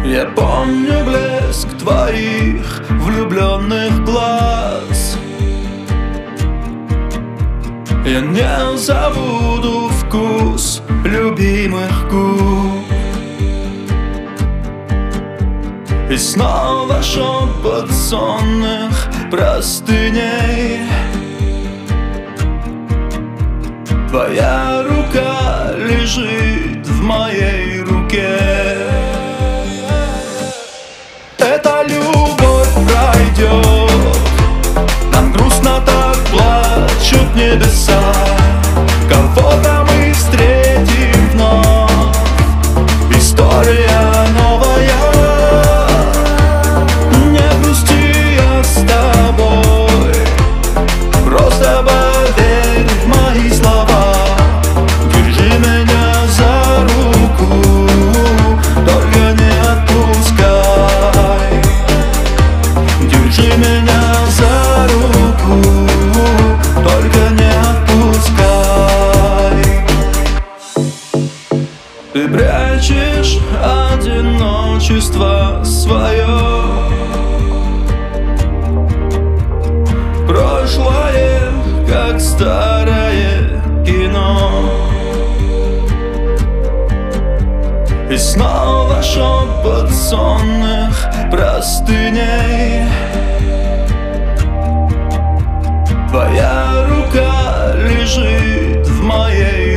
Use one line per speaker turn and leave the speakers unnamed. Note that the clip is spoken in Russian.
Я помню блеск твоих влюбленных глаз. Я не забуду вкус любимых губ. И снова шепот сонных простыней. Твоя рука лежит в моей руке. Эта любовь пройдет, нам грустно так плачут небеса. Кого-то мы встретим вновь, история новая. Не грусти, я с тобой, просто поверь в мои слова. Держи меня за руку, только не отпускай. Держи меня за руку, только не отпускай. Ты прячешь одиночество свое, прошлое, как старое кино. И снова шепот сонных простыней. Твоя рука лежит в моей